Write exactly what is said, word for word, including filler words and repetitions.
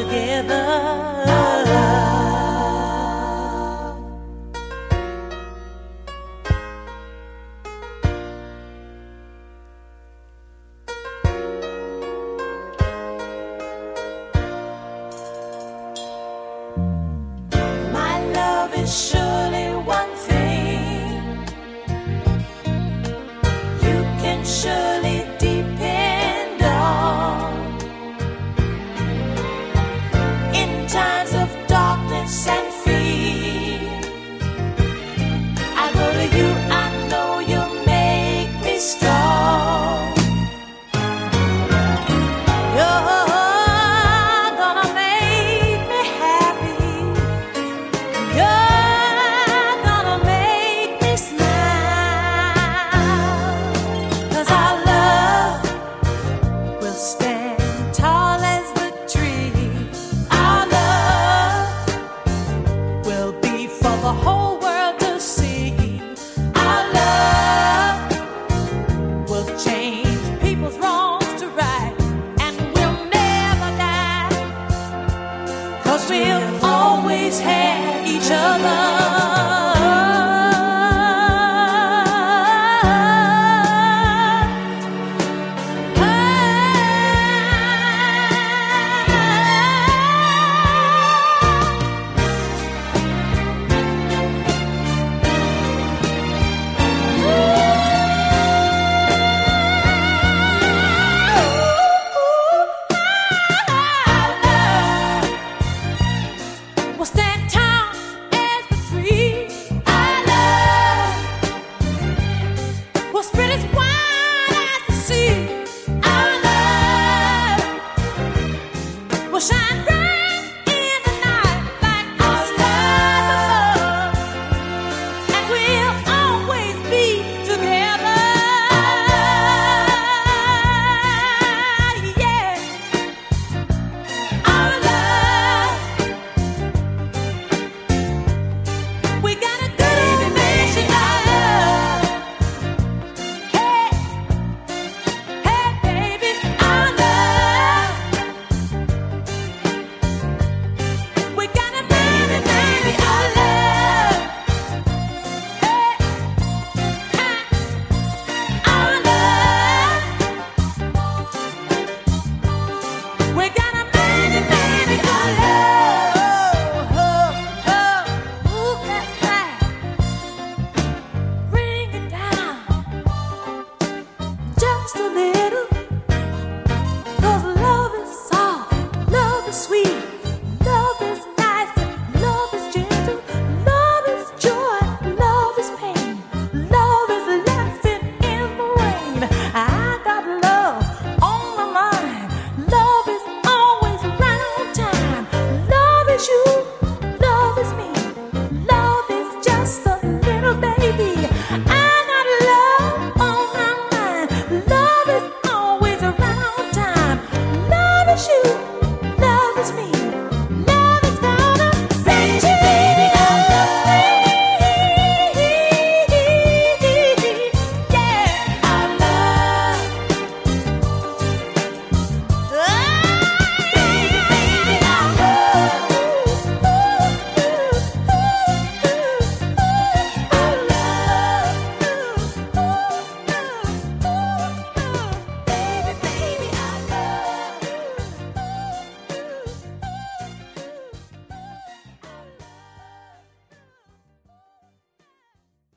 together. My love is surely one thing you can surely depend on. In times of darkness and fear, I go to you, I know you'll make me strong. You're gonna make me happy. You're gonna make me smile. 'Cause our love will stand tall as the tree. Our love will be for the whole world to see. Our love will change people's wrongs to right, and we'll never die. 'Cause we'll always have each other. We'll stand tall